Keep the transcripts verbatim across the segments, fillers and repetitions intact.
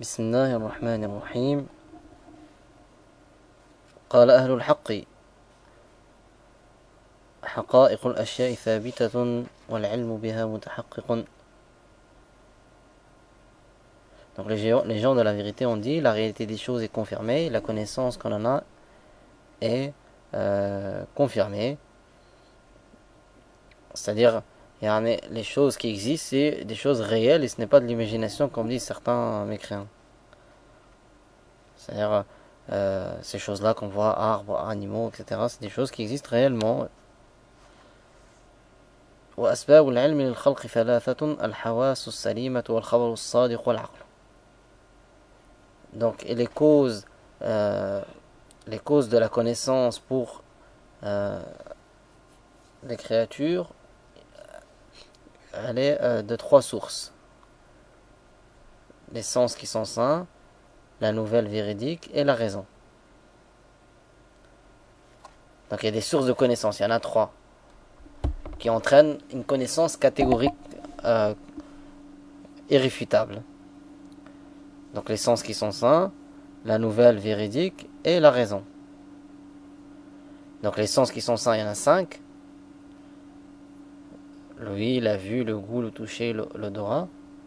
بسم الله الرحمن الرحيم. قال أهل الحق: حقائق الأشياء ثابتة والعلم بها متحقق. Donc les gens, les gens de la vérité ont dit: la réalité des choses est confirmée, la connaissance qu'on en a est euh, confirmée. C'est-à-dire, les choses qui existent, c'est des choses réelles et ce n'est pas de l'imagination comme disent certains mécréants. C'est-à-dire, euh, ces choses-là qu'on voit, arbres, animaux, et cetera, c'est des choses qui existent réellement. وأسباب العلم للخلق ثلاثة: الحواس السليمة والخبر الصادق والعقل. Donc, et les causes, euh, les causes de la connaissance pour euh, les créatures, elle est euh, de trois sources: les sens qui sont sains, la nouvelle véridique et la raison. Donc il y a des sources de connaissance, il y en a trois qui entraînent une connaissance catégorique euh, irréfutable. Donc les sens qui sont sains, la nouvelle véridique et la raison. Donc les sens qui sont sains, il y en a cinq: l'ouïe, la vue, le goût, le toucher, l'odorat.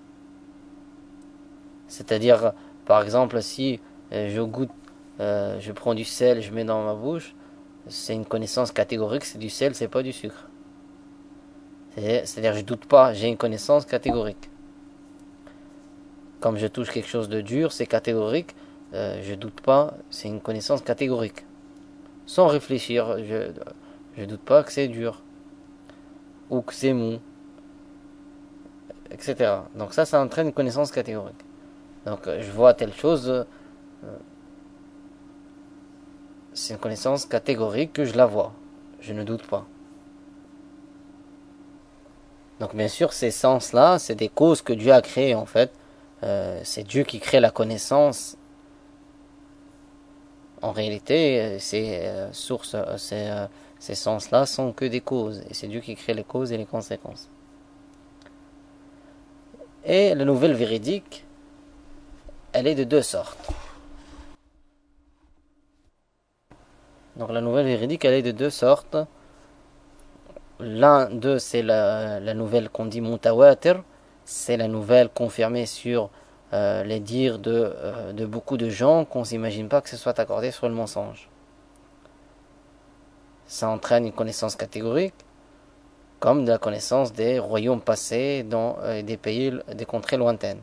C'est-à-dire, par exemple, si euh, je goûte, euh, je prends du sel, je mets dans ma bouche, c'est une connaissance catégorique, c'est du sel, c'est pas du sucre. C'est-à-dire, je doute pas, j'ai une connaissance catégorique. Comme je touche quelque chose de dur, c'est catégorique, euh, je doute pas, c'est une connaissance catégorique. Sans réfléchir, je je doute pas que c'est dur ou que c'est mou, et cetera. Donc ça, ça entraîne une connaissance catégorique. Donc je vois telle chose, euh, c'est une connaissance catégorique que je la vois, je ne doute pas. Donc bien sûr, ces sens-là, c'est des causes que Dieu a créées en fait. Euh, c'est Dieu qui crée la connaissance. En réalité, ces euh, sources, ces, euh, ces sens-là sont que des causes. Et c'est Dieu qui crée les causes et les conséquences. Et la nouvelle véridique, elle est de deux sortes. Donc la nouvelle véridique, elle est de deux sortes. L'un d'eux, c'est la, la nouvelle qu'on dit mutawatir. C'est la nouvelle confirmée sur euh, les dires de, euh, de beaucoup de gens qu'on ne s'imagine pas que ce soit accordé sur le mensonge. Ça entraîne une connaissance catégorique, comme de la connaissance des royaumes passés dans euh, des pays, des contrées lointaines.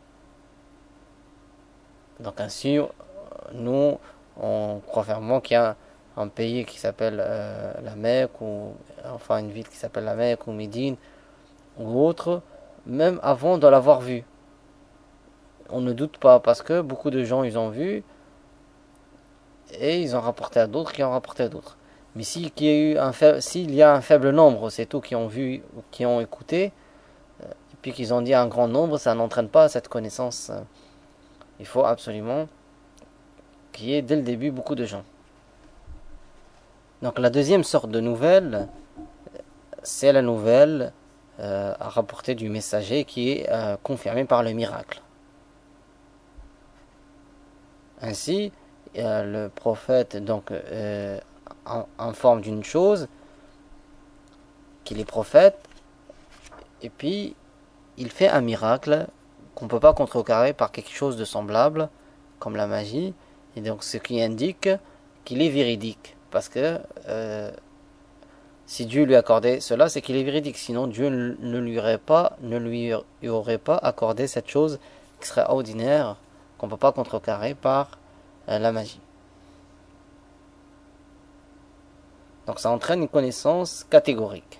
Donc ainsi, nous, on croit fermement qu'il y a un pays qui s'appelle euh, la Mecque, ou enfin une ville qui s'appelle la Mecque ou Médine ou autre, même avant de l'avoir vu. On ne doute pas parce que beaucoup de gens ils ont vu et ils ont rapporté à d'autres qui ont rapporté à d'autres. Mais s'il y a eu un faible, s'il y a un faible nombre, c'est tout, qui ont vu ou qui ont écouté, et puis qu'ils ont dit un grand nombre, ça n'entraîne pas cette connaissance. Il faut absolument qu'il y ait dès le début beaucoup de gens. Donc la deuxième sorte de nouvelle, c'est la nouvelle euh, à rapporter du messager qui est euh, confirmée par le miracle. Ainsi, euh, le prophète donc euh, informe d'une chose, qu'il est prophète, et puis il fait un miracle qu'on ne peut pas contrecarrer par quelque chose de semblable, comme la magie, et donc ce qui indique qu'il est véridique. Parce que euh, si Dieu lui accordait cela, c'est qu'il est véridique. Sinon, Dieu ne lui aurait pas, ne lui aurait pas accordé cette chose qui serait ordinaire, qu'on ne peut pas contrecarrer par euh, la magie. Donc ça entraîne une connaissance catégorique.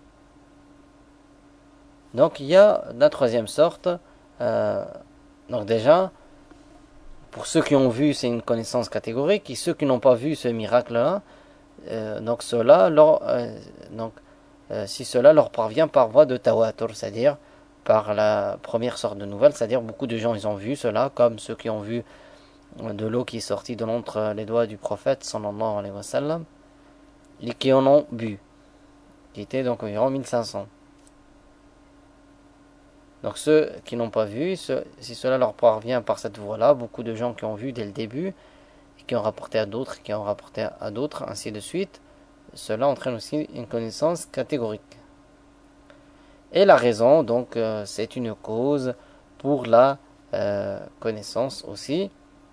Donc il y a la troisième sorte. Euh, donc déjà, pour ceux qui ont vu, c'est une connaissance catégorique. Et ceux qui n'ont pas vu ce miracle-là, euh, donc cela, leur, euh, donc euh, si cela leur parvient par voie de tawatur, c'est-à-dire par la première sorte de nouvelle, c'est-à-dire beaucoup de gens ils ont vu cela, comme ceux qui ont vu de l'eau qui est sortie de l'entre les doigts du prophète sallallahu alayhi wa sallam, et qui en ont bu, qui était donc environ mille cinq cents. Donc ceux qui n'ont pas vu, ce, si cela leur parvient par cette voie-là, beaucoup de gens qui ont vu dès le début, et qui ont rapporté à d'autres, qui ont rapporté à d'autres, ainsi de suite, cela entraîne aussi une connaissance catégorique. Et la raison, donc, euh, c'est une cause pour la euh, connaissance aussi.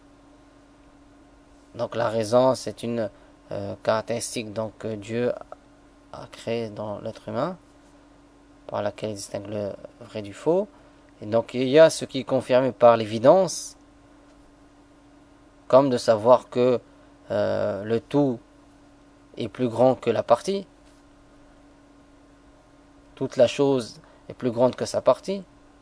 Donc la raison, c'est une euh, caractéristique donc, que Dieu a créée dans l'être humain, par laquelle il distingue le vrai du faux. Et donc il y a ce qui est confirmé par l'évidence, comme de savoir que euh, le tout est plus grand que la partie. Toute la chose est plus grande que sa partie.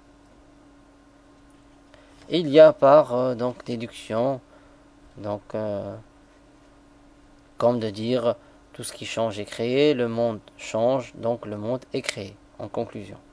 Et il y a par euh, donc déduction, donc euh, comme de dire tout ce qui change est créé, le monde change, donc le monde est créé. En conclusion.